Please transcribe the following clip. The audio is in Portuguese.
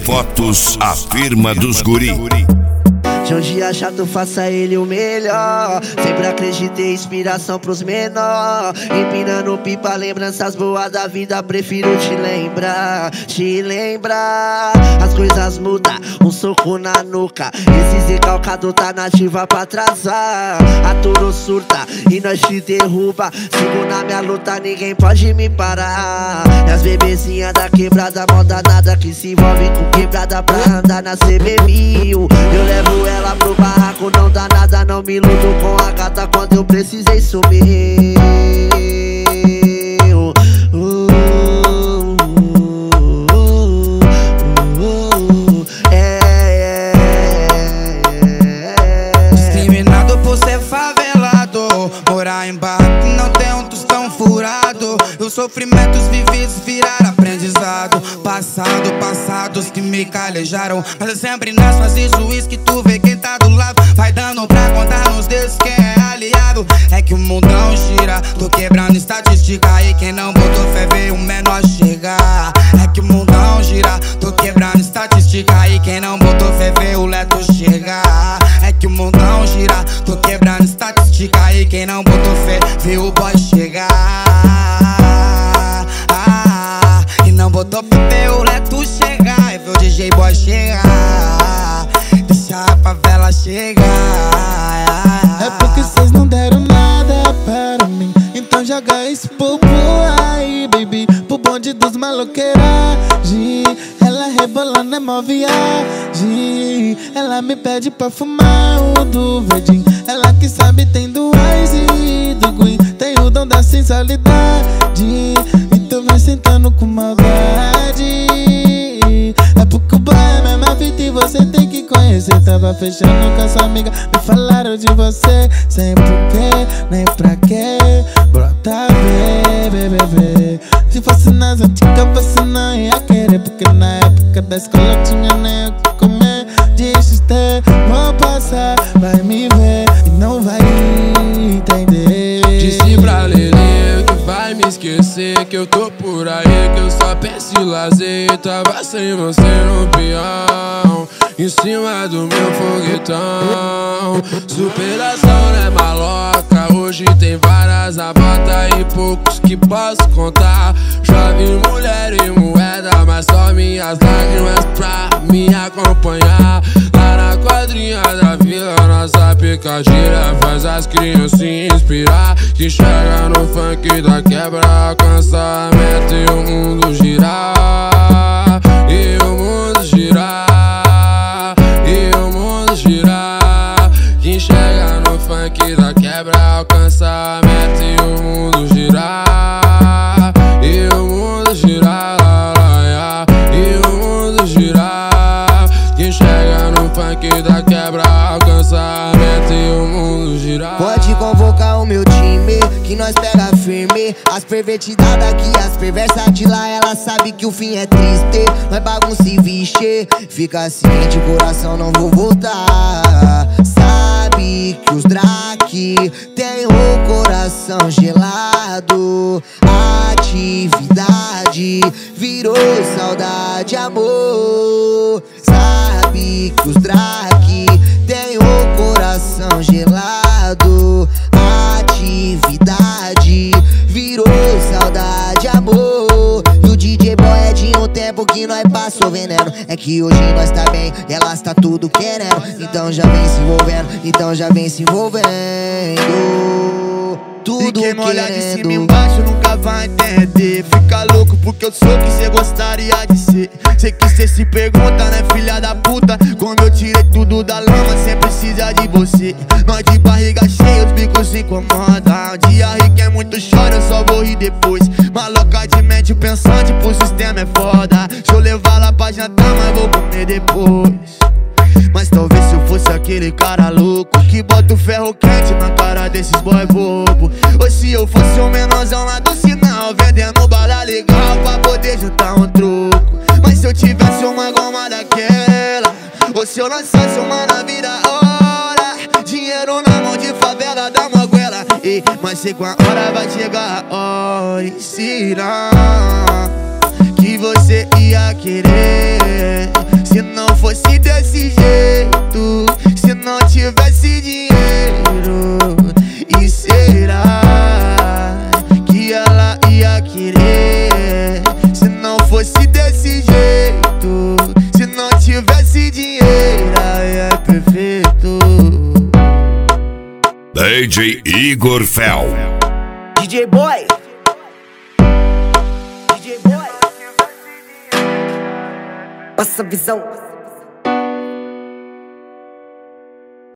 Fotos, a firma dos guri. De um dia chato, faça ele o melhor. Sempre acreditei, inspiração pros menor. Empinando pipa, lembranças boas da vida. Prefiro te lembrar, te lembrar. As coisas mudam, um soco na nuca. Esse recalcado tá nativa pra atrasar. A tudo surta e nós te derruba. Sigo na minha luta, ninguém pode me parar. E as bebezinhas da quebrada, mó danada, que se envolve com quebrada pra andar na CB1000. Eu levo ela pro barraco, não dá nada, não me iludo com a gata quando eu precisei sumir. Discriminado por ser favelado, morar em barraco e não ter um tostão furado. Os sofrimentos vividos viraram aprendizado. Passados que me calejaram. Mas eu sempre nas fases juiz que tu vê quem tá do lado. Vai dando pra contar nos dedos quem é aliado. É que o mundão gira, tô quebrando estatística. E quem não botou fé vê o menor chegar. É que o mundão gira, tô quebrando estatística. E quem não botou fé vê o leto chegar. É que o mundão gira, tô quebrando estatística. E quem não botou fé vê o boy chegar. E não botou fé vê o leto chegar. E vê o DJ boy chegar. Deixa a favela chegar. É porque cês não deram nada para mim. Então joga esse povo aí, baby, pro bonde dos maloqueiragem. Ela rebolando é mó viagem. Ela me pede pra fumar o do verdinho. Ela que sabe tem do Ice e do Green. Tem o dom da sensualidade. Então vai sentando com maldade. É porque o boy é a mesma fita e você tem que conhecer. Tava fechando com a sua amiga, me falaram de você. Sem porquê, nem pra quê. Brota bebê. Se fosse nas antigas você não ia querer. Porque na época da escola tinha nem o que comer. Deixa ter, vou passar, vai me ver e não vai entender. Disse pra Lelê que vai me esquecer, que eu tô por aí, que eu só penso em lazer. Tava sem você no peão, em cima do meu foguetão. Superação não é maloca, hoje tem várias abata e poucos que posso contar. Já vi mulher e moeda, mas só minhas lágrimas pra me acompanhar. Lá na quadrinha da vila, nossa picadilha faz as crianças se inspirar. Que chega no funk da quebra, alcança a meta e o mundo girar. E o mundo girar, e o mundo girar. Quem chega no funk da quebra, alcança a meta e o mundo girar. E o mundo girar, e o mundo girar. Quem chega no funk da quebra, alcança a meta e o mundo girar. Pode convocar o meu time, que nós pega firme. As pervertidas daqui, as perversas de lá, ela sabe que o fim é triste. Nós bagunça e vixe, fica ciente, coração não vou voltar. Sabe que os Drake tem o coração gelado. Atividade virou saudade, amor. Sabe que os Drake tem o coração gelado. Atividade virou saudade, amor. E o DJ boy é de um tempo que nós passou veneno. É que hoje nós tá bem e elas tá tudo querendo. Então já vem se envolvendo, então já vem se envolvendo. Tudo quem me olhar de querendo. cima e embaixo nunca vai entender. Fica louco porque eu sou o que cê gostaria de ser. Sei que cê se pergunta, né, filha da puta? Quando eu tirei tudo da lama, cê precisa de você. Nós de barriga cheia, os bicos se incomodam. Um dia rico é muito choro, eu só vou rir depois. Maloca de mente pensante, pro sistema é foda. Deixa eu levar lá pra jantar, mas vou comer depois. Mas talvez se eu fosse aquele cara louco que bota o ferro quente na cara desses boy bobo. Ou se eu fosse o menorzão lá do sinal, vendendo bala legal pra poder juntar um troco. Mas se eu tivesse uma goma daquela, ou se eu lançasse uma na vida hora, dinheiro na mão de favela da moguela. Mas sei com a hora vai chegar a hora, ensinar que que você ia querer se não fosse desse jeito, se não tivesse dinheiro? E será que ela ia querer se não fosse desse jeito, se não tivesse dinheiro? Aí é perfeito. DJ Igor Fel. DJ Boy. DJ Boy. Passa visão.